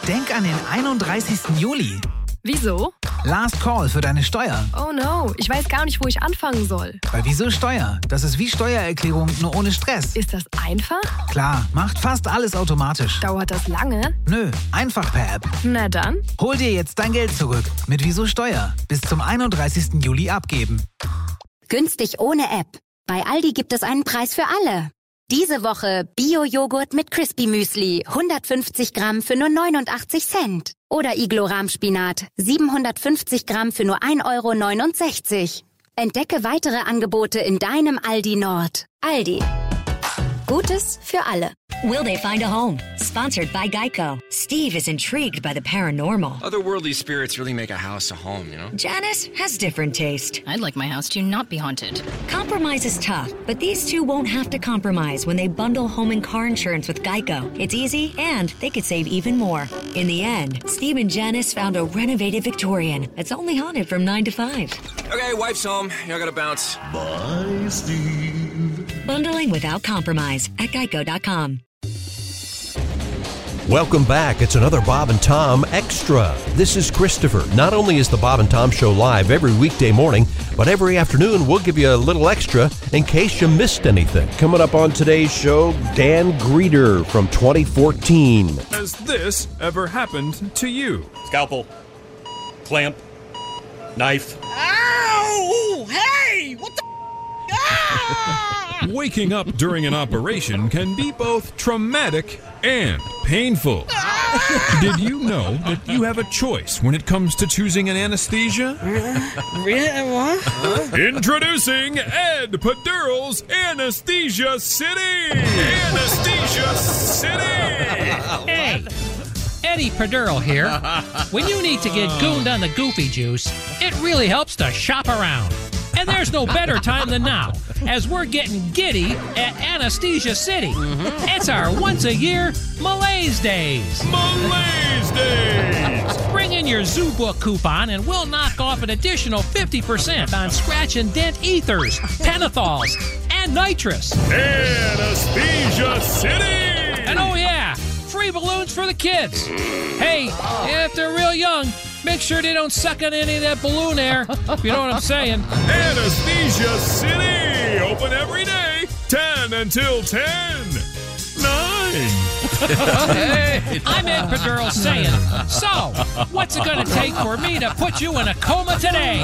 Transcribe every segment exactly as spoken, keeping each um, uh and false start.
Denk an den einunddreißigsten Juli. Wieso? Last Call für deine Steuer. Oh no, ich weiß gar nicht, wo ich anfangen soll. Bei Wieso Steuer? Das ist wie Steuererklärung, nur ohne Stress. Ist das einfach? Klar, macht fast alles automatisch. Dauert das lange? Nö, einfach per App. Na dann. Hol dir jetzt dein Geld zurück mit Wieso Steuer. Bis zum einunddreißigsten Juli abgeben. Günstig ohne App. Bei Aldi gibt es einen Preis für alle. Diese Woche Bio-Joghurt mit Crispy Müsli, hundertfünfzig Gramm für nur neunundachtzig Cent. Oder Iglo-Rahmspinat, siebenhundertfünfzig Gramm für nur ein Euro neunundsechzig. Entdecke weitere Angebote in deinem Aldi Nord. Aldi. Gutes für alle. Will they find a home? Sponsored by Geico. Steve is intrigued by the paranormal. Otherworldly spirits really make a house a home, you know? Janice has different taste. I'd like my house to not be haunted. Compromise is tough, but these two won't have to compromise when they bundle home and car insurance with Geico. It's easy, and they could save even more. In the end, Steve and Janice found a renovated Victorian that's only haunted from nine to five. Okay, wife's home. Y'all gotta bounce. Bye, Steve. Bundling without compromise at geico dot com. Welcome back. It's another Bob and Tom Extra. This is Christopher. Not only is the Bob and Tom Show live every weekday morning, but every afternoon we'll give you a little extra in case you missed anything. Coming up on today's show, Dan Greeter from twenty fourteen. Has this ever happened to you? Scalpel. Clamp. Knife. Ow! Hey! What the ah! Waking up during an operation can be both traumatic and painful. Did you know that you have a choice when it comes to choosing an anesthesia? Really? What? Huh? Introducing Ed Pedural's Anesthesia City! Anesthesia City! Hey! Eddie Pedural here. When you need to get gooned on the goofy juice, it really helps to shop around. And there's no better time than now, as we're getting giddy at Anesthesia City. Mm-hmm. It's our once-a-year Malaise Days. Malaise Days! Bring in your Zoo Book coupon and we'll knock off an additional fifty percent on scratch and dent ethers, penethols, and nitrous. Anesthesia City! And oh yeah, free balloons for the kids. Hey, if they're real young, make sure they don't suck on any of that balloon air, if you know what I'm saying. Anesthesia City! Open every day, ten until ten. nine. Hey, I'm Ed Pedural saying, so, what's it going to take for me to put you in a coma today?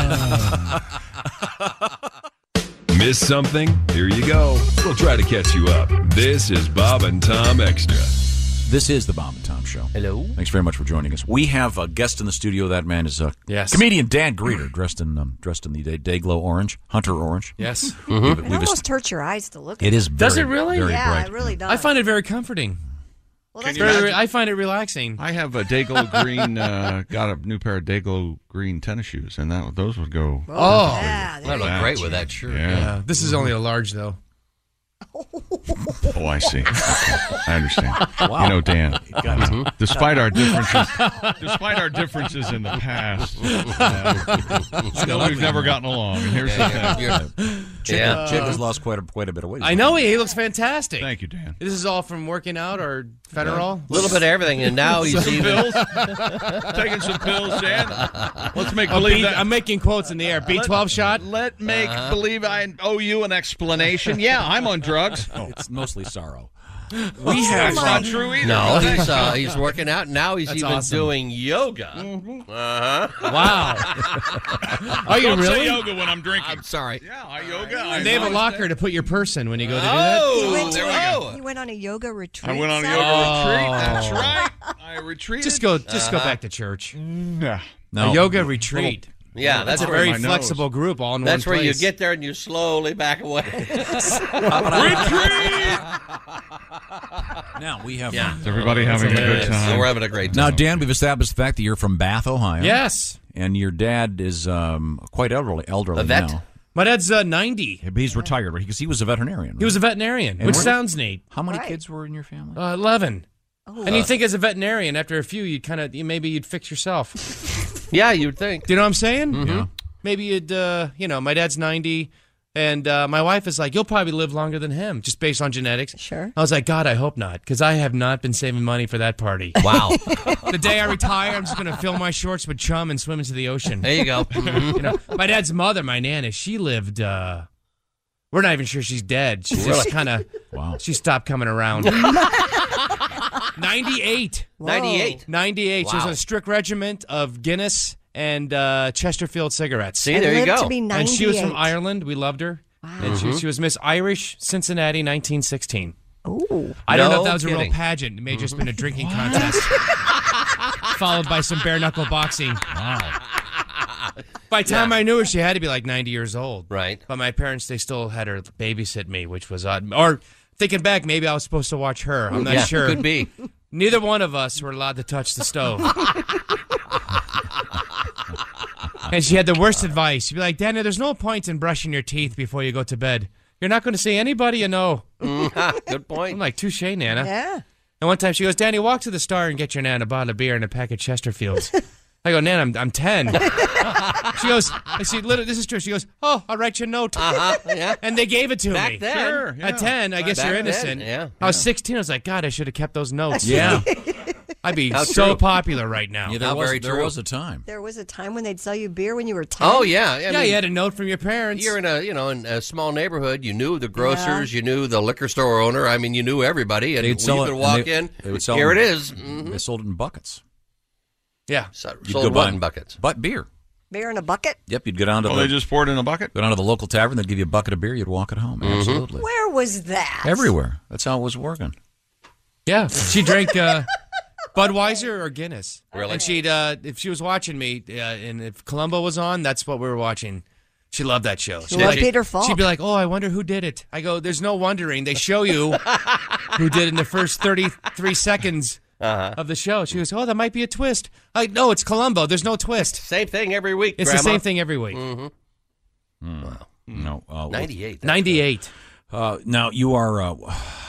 Miss something? Here you go. We'll try to catch you up. This is Bob and Tom Extra. This is the Bob and Tom Show. Hello. Thanks very much for joining us. We have a guest in the studio. That man is a yes. comedian Dan Greeter, dressed in um, dressed in the day, Dayglow orange, Hunter orange. Yes. Mm-hmm. We've, we've it almost hurts your eyes to look at it. It is very, does it really? Very yeah, bright. it really does. I find it very comforting. Well, that's very, I find it relaxing. I have a Dayglow green, uh, got a new pair of Dayglow green tennis shoes, and that those would go. Oh, oh yeah, that look great with that shirt. Yeah. yeah. This is only a large, though. Oh, I see. Okay. I understand. Wow. You know, Dan, mm-hmm. despite our differences, despite our differences in the past, uh, still we've never gotten along. And here's yeah, the thing. Chick, yeah. Chick has lost quite a quite a bit of weight. I know he, he looks fantastic. Thank you, Dan. This is all from working out or Federal? A little bit of everything, and now he's some even pills. Taking some pills, Dan. Let's make Oh, believe B, that. I'm making quotes in the air. B twelve let, shot. Let make Uh-huh. believe I owe you an explanation. Yeah, I'm on drugs. Oh, it's mostly sorrow. We have. That's not true either. No, he's uh, he's working out. Now he's That's even awesome. doing yoga. Mm-hmm. Uh huh. Wow. Are you Don't really? say yoga when I'm drinking. I'm sorry. Yeah, I yoga. I And they have a know. locker to put your purse in when you go to do Oh, He went, there we to, go. he went on a yoga retreat. I went on a Seth? yoga Oh. retreat. That's right. I retreated. that. Just go, just Uh-huh. go back to church. Nah. A yoga retreat. Yeah, that's It's a where very my nose. flexible group, all in that's one where you place. get there and you slowly back away. Now we have. Yeah. Is everybody having a good So time? we're having a great Now, time. Dan, we've established the fact that you're from Bath, Ohio. Yes. And your dad is um, quite elderly, elderly A vet? now. My dad's uh, ninety. But he's retired, right? Because he was a veterinarian. He was a veterinarian, And which where- sounds neat. How many Right. kids were in your family? Uh, Eleven. Oh. And you think as a veterinarian, after a few, you'd kind of maybe you'd fix yourself. Yeah, you'd think. Do you know what I'm saying? Yeah. Maybe you'd, uh, you know, my dad's ninety. And uh, my wife is like, you'll probably live longer than him, just based on genetics. Sure. I was like, God, I hope not, because I have not been saving money for that party. Wow. The day I retire, I'm just going to fill my shorts with chum and swim into the ocean. There you go. Mm-hmm. You know, my dad's mother, my nana, she lived. Uh, we're not even sure she's dead. She Really? just kind of. Wow. She stopped coming around. ninety-eight. Whoa. ninety-eight. ninety-eight. She was Wow. on a strict regiment of Guinness and uh, Chesterfield cigarettes. See, there you go. To be And she was from ninety-eight. Ireland. We loved her. Wow. And she, she was Miss Irish Cincinnati nineteen sixteen. Ooh. I don't know No if that was a kidding. real pageant. It may have just been a drinking contest. Followed by some bare knuckle boxing. Wow. By the time I knew her, she had to be like ninety years old. Right. But my parents, they still had her babysit me, which was odd. Or thinking back, maybe I was supposed to watch her. I'm not Yeah, sure. could be. Neither one of us were allowed to touch the stove. And she had the worst advice. She'd be like, Daniel, there's no point in brushing your teeth before you go to bed. You're not going to see anybody you know. Good point. I'm like, touche, Nana. Yeah. And one time she goes, Danny, walk to the Star and get your Nana a bottle of beer and a pack of Chesterfields. I go, Nana, I'm, I'm ten. She goes, I see, literally, this is true. She goes, oh, I'll write you a note. Uh-huh. Yeah. And they gave it to Back me. then. Sure, yeah. At ten, I guess Back you're then, innocent. yeah, I was sixteen. I was like, God, I should have kept those notes. Yeah. I'd be How so true. popular right now. Yeah, there How was, very there true. was a time. There was a time when they'd sell you beer when you were ten. Oh, yeah. I yeah, mean, you had a note from your parents. You're in a, you know, in a small neighborhood. You knew the grocers. You knew the liquor store owner. I mean, you knew everybody. And They'd you sell could it, and walk they- in. they would sell Here them- it is. Mhm. They sold it in buckets. Yeah. So, You'd sold go what buy- in buckets? But beer. Beer in a bucket? Yep, you'd go down to Oh, the they just poured it in a bucket? go down to the local tavern. They'd give you a bucket of beer. You'd walk it home. Mm-hmm. Absolutely. Where was that? Everywhere. That's how it was working. Yeah. She drank uh, Budweiser or Guinness. Really? And she'd, uh, if she was watching me, uh, and if Columbo was on, that's what we were watching. She loved that show. She'd loved like- Peter Falk. She'd be like, oh, I wonder who did it. I go, there's no wondering. They show you who did it in the first thirty-three seconds Uh-huh. of the show. She goes, oh, that might be a twist. I No, it's Columbo. There's no twist. Same thing every week, It's Grandma. the same thing every week. Mm-hmm. Wow. No. Uh, ninety-eight. ninety-eight. Uh, now, you are uh,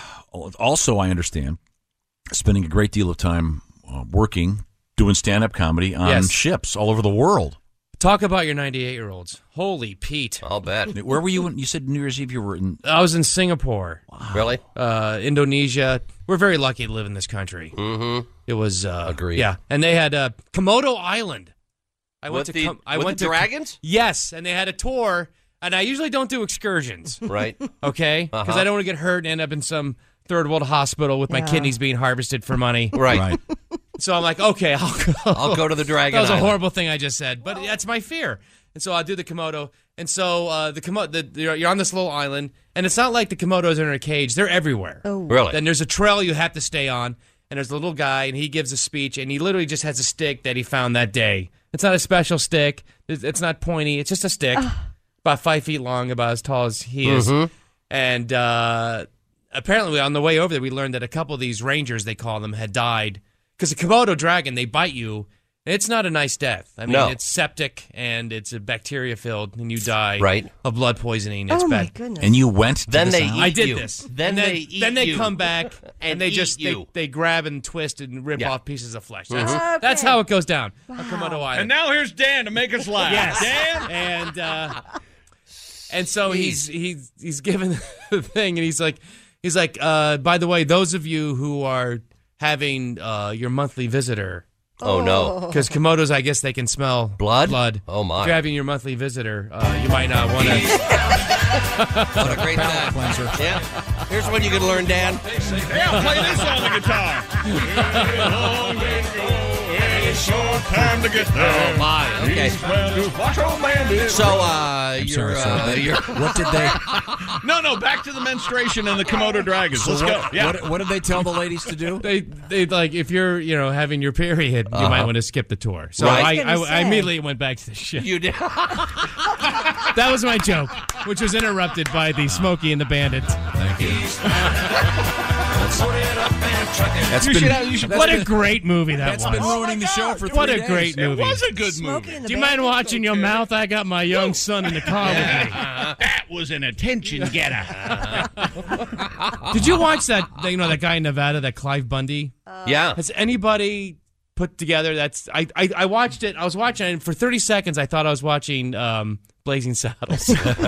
also, I understand, spending a great deal of time uh, working, doing stand-up comedy on Yes. ships all over the world. Talk about your ninety-eight-year-olds. Holy Pete. I'll bet. Where were you? When, you said New Year's Eve you were in... I was in Singapore. Really? Uh, Indonesia. We're very lucky to live in this country. Mm-hmm. It was... Uh, Agreed. Yeah. And they had uh, Komodo Island. I went With to... the- Com- I with went the to dragons? Yes. And they had a tour. And I usually don't do excursions. Right. Okay? Because Uh-huh. I don't want to get hurt and end up in some third world hospital with my Yeah. kidneys being harvested for money. Right. Right. So I'm like, okay, I'll go. I'll go to the Dragon That was a Island. horrible thing I just said, but that's my fear. And so I'll do the Komodo. And so uh, the Komodo, the, you're you're on this little island, and it's not like the Komodos are in a cage. They're everywhere. Oh. Really? Then there's a trail you have to stay on, and there's a little guy, and he gives a speech, and he literally just has a stick that he found that day. It's not a special stick. It's it's not pointy. It's just a stick, about five feet long, about as tall as he is. Mhm. And uh, apparently on the way over there, we learned that a couple of these rangers, they call them, had died. Because the Komodo dragon, they bite you. It's not a nice death. I mean, No. it's septic, and it's a bacteria filled, and you die Right. of blood poisoning. It's Oh, my bad. goodness. And you went to Then this they island? eat I did you. this. Then and they eat Then they you. come back and, And they eat just they, you. they grab and twist and rip Yeah. off pieces of flesh. That's, Mhm. that's Okay. how it goes down on Komodo Island. And now here's Dan to make us laugh. yes, Dan? and uh, and so he's he's he's given the thing, and he's like he's like uh, by the way, those of you who are having uh, your monthly visitor. Oh, no. Because Komodos, I guess they can smell Blood? Blood. Oh, my. If you're having your monthly visitor, uh, you might not want to. What a great time. Yeah. Here's what you can learn, Dan. Yeah, play this on the guitar. Long way to go, and a short time to get there. Oh, my. Okay. He's well to watch old man do. So, uh, I'm you're, sorry, sir. uh, They- you're... what did they... No, no, back to the menstruation and the Komodo dragons. Let's what, go. Yeah. what, what did they tell the ladies to do? They, they like if you're, you know, having your period, you Uh-huh. might want to skip the tour. So Right. I, I was I, gonna I say. immediately went back to the ship. You did. That was my joke, which was interrupted by the Smokey and the Bandit. Thank you. That's You been, should have- you should- that's What a been- great movie that That's was. been ruining the show for three What a days. great It movie. was a good Smokey movie. and the Do you mind Bandit's watching your okay. mouth? I got my young son in the car with me. That was an attention getter. Did you watch that? You know that guy in Nevada, that Clive Bundy. Yeah. Has anybody put together? That's I, I I watched it. I was watching it and for thirty seconds. I thought I was watching um, Blazing Saddles.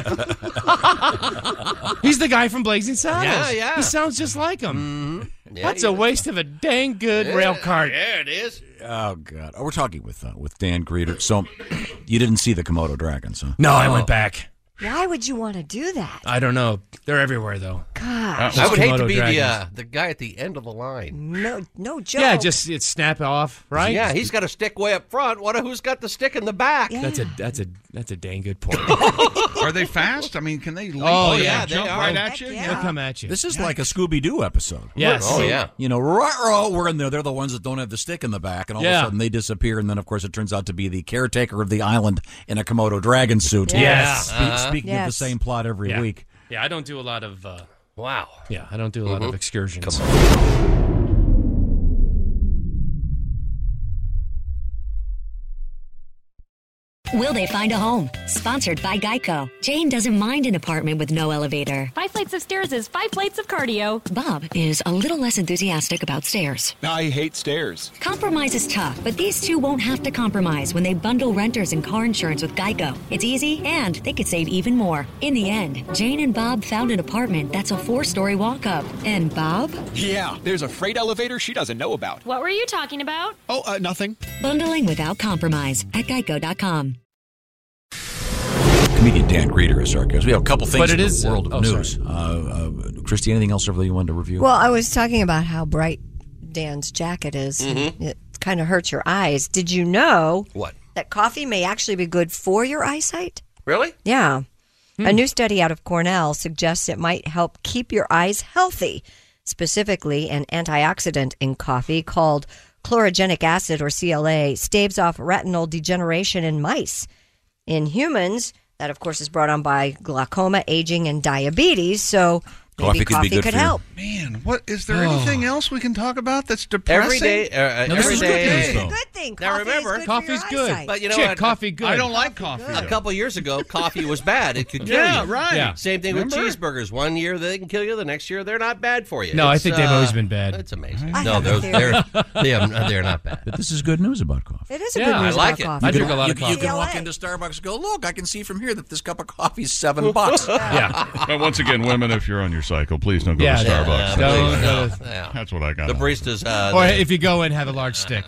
He's the guy from Blazing Saddles. Yeah, yeah. He sounds just like him. Mm-hmm. Yeah, That's a waste of a dang good yeah, rail cart. Yeah, it is. Oh God! Oh, we're talking with uh, with Dan Greeter. So, you didn't see the Komodo dragons, huh? No, I went back. Why would you want to do that? I don't know. They're everywhere, though. God. I would hate to Komodo be the dragons. uh, the guy at the end of the line. No, no joke. Yeah, just it's snap off, right? Yeah, he's got a stick way up front. What? Who's got the stick in the back? Yeah. That's a that's a that's a dang good point. Are they fast? I mean, can they leap Oh, and yeah, jump they are. right Heck at you? yeah. They'll come at you. This is like a Scooby Doo episode. Yes. Oh, yeah. You know, ruh-roh, we're in there. They're the ones that don't have the stick in the back, and all Yeah. of a sudden they disappear. And then, of course, it turns out to be the caretaker of the island in a Komodo dragon suit. Yes. Spe- Uh-huh. Speaking of the Yes. same plot every Yeah. week. Yeah, I don't do a lot of. Uh, Wow. yeah, I don't do a lot Mhm. of excursions. Will they find a home? Sponsored by Geico. Jane doesn't mind an apartment with no elevator. Five flights of stairs is five flights of cardio. Bob is a little less enthusiastic about stairs. I hate stairs. Compromise is tough, but these two won't have to compromise when they bundle renters and car insurance with Geico. It's easy, and they could save even more. In the end, Jane and Bob found an apartment that's a four-story walk-up. And Bob? Yeah, there's a freight elevator she doesn't know about. What were you talking about? Oh, uh, nothing. Bundling without compromise at geico dot com. Comedian Dan Greeter is our guest. We have a couple things But it in the is, uh, world of oh, news. Uh, uh, Christy, anything else over there you wanted to review? Well, I was talking about how bright Dan's jacket is. Mhm. It kind of hurts your eyes. Did you know What? that coffee may actually be good for your eyesight? Really? Yeah. A new study out of Cornell suggests it might help keep your eyes healthy. Specifically, an antioxidant in coffee called chlorogenic acid, or C L A, staves off retinal degeneration in mice. In humans, that of course is brought on by glaucoma, aging, and diabetes. So maybe Coffee could be coffee good could for you. help. Man, what is there Oh. anything else we can talk about that's depressing? Every day. Uh, No, this every is good day. news, though. Good thing. Now Coffee remember, is good Coffee's for your good. eyesight. But you know Shit, what? coffee good. I don't like coffee. A though. couple years ago, coffee was bad. It could kill Yeah, you. right. Yeah. Same thing Remember? with cheeseburgers. One year they can kill you. The next year they're not bad for you. No, I It's, think they've uh, always been bad. It's amazing. I No, have a they're theory. they're they have, they're not bad. But this is good news about coffee. It is a Yeah, good I news like about it. coffee. I drink a lot you, of you coffee. can walk C L A. into Starbucks and go, look, I can see from here that this cup of coffee is seven bucks. Yeah. But once again, women, if you're on your cycle, please don't go Yeah, to yeah, Starbucks. yeah, Don't- please, no. no. Yeah. That's what I got. The baristas. Uh, Or they- if you go in, have a large stick.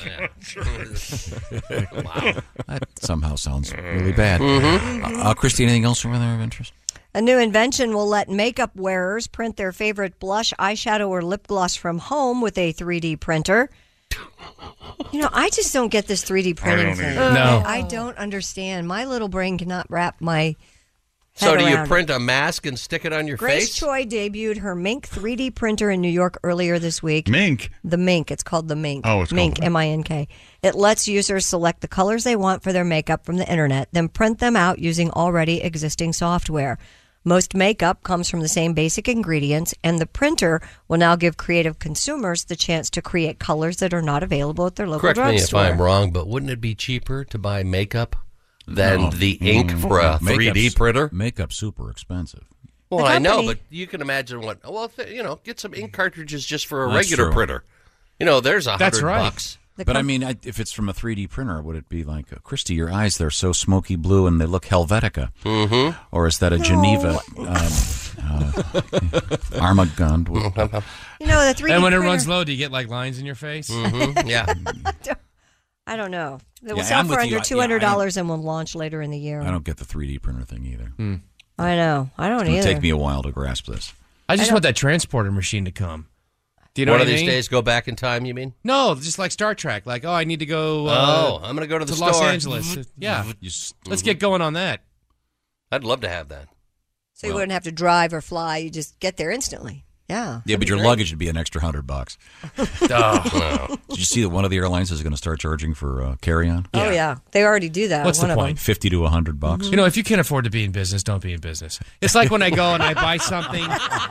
wow. That somehow sounds really bad. Mm-hmm. Uh, uh, Christy, anything else over there of interest? A new invention will let makeup wearers print their favorite blush, eyeshadow, or lip gloss from home with a three D printer. You know, I just don't get this three D printing don't thing. either. No. I don't understand. My little brain cannot wrap my So head do you around print it. a mask and stick it on your Grace face? Choi debuted her Mink three D printer in New York earlier this week. Mink. The Mink. It's called the Mink. Oh, it's called Mink, the- M I N K. It lets users select the colors they want for their makeup from the internet, then print them out using already existing software. Most makeup comes from the same basic ingredients, and the printer will now give creative consumers the chance to create colors that are not available at their local Correct me if drugstore. I'm wrong, but wouldn't it be cheaper to buy makeup than No. the ink Mm. for a Makeup's- three D printer? Makeup's super expensive. Well, The I know, company- but you can imagine what. Well, if, you know, get some ink cartridges just for a That's regular true. printer. You know, there's a That's hundred right. bucks. The But I com- mean, I, if it's from a three D printer, would it be like, uh, Christy, your eyes, they're so smoky blue and they look Helvetica? Mm-hmm. Or is that a Geneva um, uh, Armagund? you know, the three D And when it printer, runs low, do you get like lines in your face? Mm-hmm. Yeah. I don't know. It will Yeah, sell I'm for with you. under I- two hundred dollars and will launch later in the year. I don't get the three D printer thing either. Hmm. I know. I don't It's going either. to take me a while to grasp this. I just I want that transporter machine to come. Do you know One what of I these mean? days, go back in time. You mean? No, just like Star Trek. Like, oh, I need to go. Uh, Oh, I'm gonna go to the to Los store. Angeles. Yeah, You s- let's get going on that. I'd love to have that. So you wouldn't have to drive or fly. You just get there instantly. Yeah. Yeah, but your luggage would be an extra hundred bucks. Oh, Did you see that one of the airlines is going to start charging for uh, carry-on? Oh, yeah. They already do that. What's one the of point? Fifty to a hundred bucks. You know, if you can't afford to be in business, don't be in business. It's like when I go and I buy something.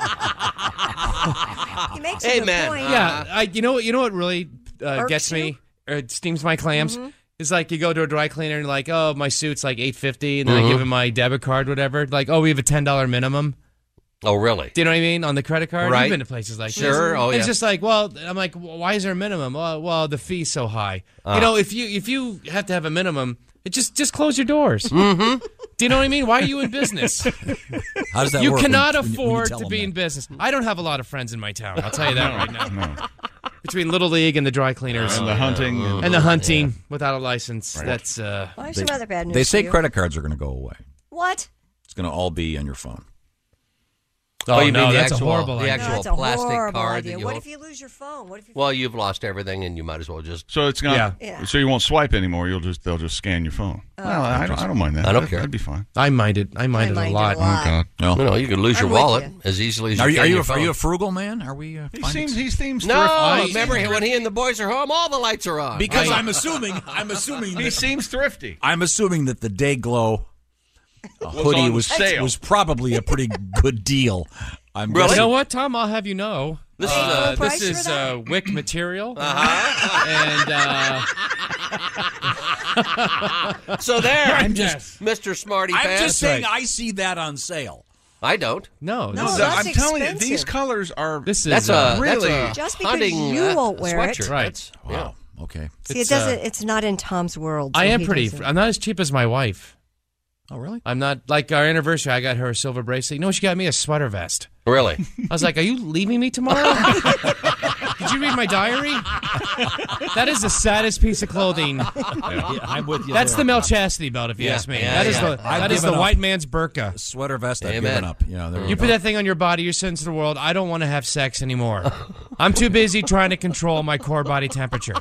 them. He makes a Hey, good man, point. uh, Yeah, I. You know what? You know what really uh, Irks gets you? me or it steams my clams. Mm-hmm. It's like you go to a dry cleaner and like, oh, my suit's like eight fifty, and then Mm-hmm. I give him my debit card, whatever. Like, oh, we have a ten dollar minimum. oh, really? Do you know what I mean? On the credit card, Right. You've been to places like this. Sure. Oh, And It's yeah. just like, well, I'm like, well, why is there a minimum? Well, well, the fee's so high. Ah. You know, if you if you have to have a minimum, it just just close your doors. Mm-hmm. Do you know what I mean? Why are you in business? How does that you work? You cannot when, when you afford tell to them be that? in business. I don't have a lot of friends in my town. I'll tell you that No, right now. no. Between Little League and the dry cleaners. And the hunting. And the hunting yeah. without a license. Right. That's. Uh, well, there's they, some other bad news They say for you. credit cards are going to go away. What? It's going to all be on your phone. Oh, oh you no, mean the that's actual, a horrible the idea. actual No, that's a plastic horrible card idea. that you What hold? if you lose your phone? What if you Well, you've lost everything, and you might as well just. So it's not. Yeah. Yeah. So you won't swipe anymore. You'll just they'll just scan your phone. Oh. Well, I don't, I don't mind that. I don't That'd, care. That'd be fine. I mind it. I mind, I it, mind a lot. it a lot. Oh God. No, no, no you could lose I'm your with wallet you. as easily as Are you you, can are you, your a, phone. are you a frugal man? Are we? Uh, He finding- seems he seems No, thrifty. remember when he and the boys are home, all the lights are on. Because I- I'm assuming. I'm assuming. He that, seems thrifty. I'm assuming that the Day Glow uh, Was hoodie on was sale. was probably a pretty good deal. I'm Really? You guessing- know what, Tom? I'll have you know. This uh, is, uh, this price is for that? uh, wick material. Uh-huh. And uh, So there, I'm just- Mister Smarty I'm Pants. just saying. I see that on sale. I don't. no, No, this, that's I'm telling you, expensive. these colors are. this is That's uh, a really- that's a Just because hunting, you uh, won't wear it. sweatshirt. Right. That's- Wow. Okay. See, It's, it doesn't. uh, it's not in Tom's world. I so am he pretty. doesn't. I'm not as cheap as my wife. Oh, really? I'm not like our anniversary. I got her a silver bracelet. You know, she got me a sweater vest. Really? I was like, "Are you leaving me tomorrow?" Did you read my diary? That is the saddest piece of clothing. Yeah, I'm with you. That's there. the Mel Chastity belt, if you Yeah, ask me. yeah, that is yeah. the I've that is given the up. white man's burqa. Sweater vest. I've Amen. given up. You know, there You put that thing on your body, you're sent to the world. I don't want to have sex anymore. I'm too busy trying to control my core body temperature.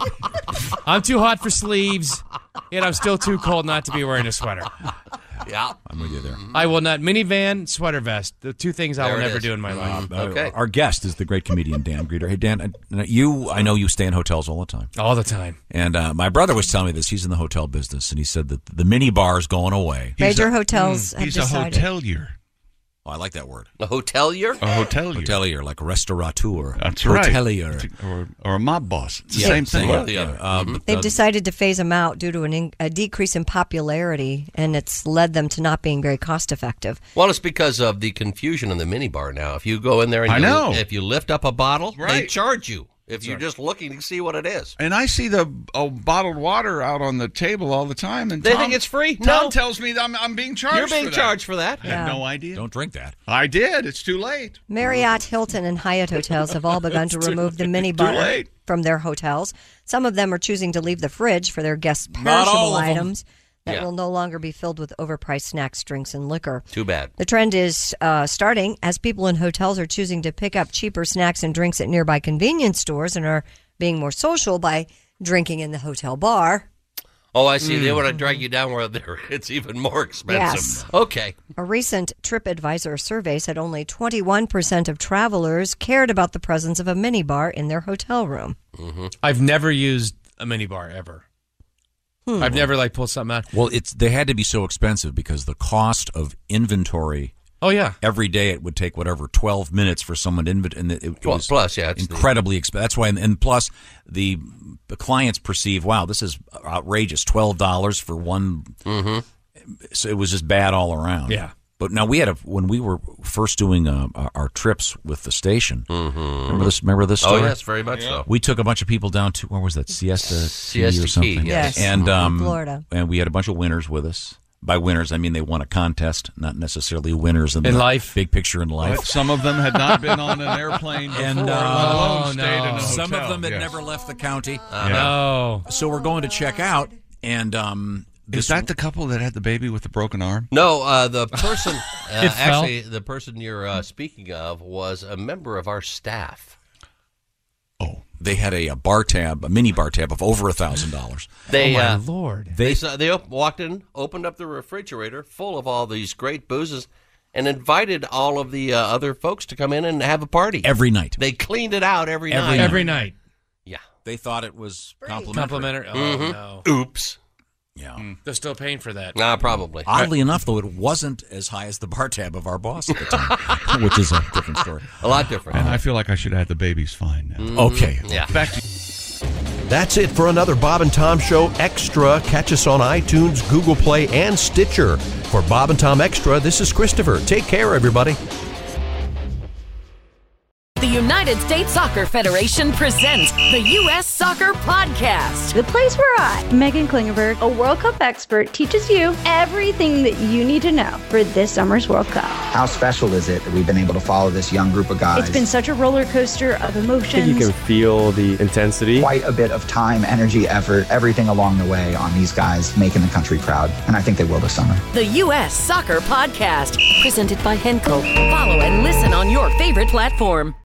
I'm too hot for sleeves, yet I'm still too cold not to be wearing a sweater. Yeah. I'm with you there. I will not. Minivan, sweater vest. The two things I There will it never is. do in my life. Uh, Okay. Our guest is the great comedian Dan Greeter. Hey, Dan, uh, you, I know you stay in hotels all the time. All the time. And uh, my brother was telling me this. He's in the hotel business, and he said that the mini bar is going away. Major a- hotels have He's decided. a hotelier. Oh, I like that word. A hotelier? A hotelier. Hotelier, like restaurateur. That's Hotelier. right. Or, or a mob boss. It's the Yeah, same thing. One or the other. Um, They've uh, decided to phase them out due to an in, a decrease in popularity, and it's led them to not being very cost effective. Well, it's because of the confusion in the minibar now. If you go in there and I you, know. if you lift up a bottle, they Right. charge you. If you're just looking to see what it is. And I see the oh, bottled water out on the table all the time. And They Tom, think it's free? Tom No. tells me that I'm, I'm being charged You're being for that. charged for that. I Yeah. had no idea. Don't drink that. I did. It's too late. Marriott, Hilton, and Hyatt hotels have all begun to remove the mini too bar late. from their hotels. Some of them are choosing to leave the fridge for their guests' Not all perishable of them. items that Yeah. will no longer be filled with overpriced snacks, drinks, and liquor. Too bad. The trend is uh, starting as people in hotels are choosing to pick up cheaper snacks and drinks at nearby convenience stores and are being more social by drinking in the hotel bar. Oh, I see. They want to drag you down where they're, it's even more expensive. Yes. Okay. A recent TripAdvisor survey said only twenty-one percent of travelers cared about the presence of a minibar in their hotel room. Mm-hmm. I've never used a minibar ever. Hmm. I've never like pulled something out. Well, it's they had to be so expensive because the cost of inventory. Oh yeah. Every day it would take whatever twelve minutes for someone to invent, and it, it Well, was plus, yeah, it's the- incredibly expensive. That's why, and, and plus the the clients perceive, wow, this is outrageous, twelve dollars for one. Mm-hmm. So it was just bad all around. Yeah. But now we had a when we were first doing uh, our, our trips with the station. Mm-hmm. Remember this? Remember this story? Oh, yes, very much so. We took a bunch of people down to where was that Siesta, Siesta Key or Key, something? yes. And um, Florida. And we had a bunch of winners with us. By winners, I mean they won a contest, not necessarily winners in, In the life. big picture in life. But some of them had not been on an airplane before, And, uh, let alone oh, stayed in a no. hotel. Some of them had Yes. never left the county. Uh, No. So we're going to check out, and um, Is that the couple that had the baby with the broken arm? No, uh, the person, uh, It fell. actually, the person you're uh, speaking of was a member of our staff. oh, they had a, a bar tab, a mini bar tab of over a thousand dollars. They, oh my uh, lord. They saw, they op- walked in, opened up the refrigerator full of all these great boozes, and invited all of the uh, other folks to come in and have a party Every night. They cleaned it out every, Every night. Every night. Yeah. They thought it was complimentary. Complimentary. Oh Mhm. no. Oops. Yeah. They're still paying for that. Nah, probably. Oddly enough, though, it wasn't as high as the bar tab of our boss at the time, which is a different story. A lot different. And I feel like I should add the baby's fine now. Okay. Yeah. Back to That's it for another Bob and Tom Show Extra. Catch us on iTunes, Google Play, and Stitcher. For Bob and Tom Extra, this is Christopher. Take care, everybody. The United United States Soccer Federation presents the U S Soccer Podcast. The place where I, Megan Klingenberg, a World Cup expert, teaches you everything that you need to know for this summer's World Cup. How special is it that we've been able to follow this young group of guys? It's been such a roller coaster of emotions. I think you can feel the intensity. Quite a bit of time, energy, effort, everything along the way on these guys making the country proud. And I think they will this summer. The U S Soccer Podcast, presented by Henkel. Follow and listen on your favorite platform.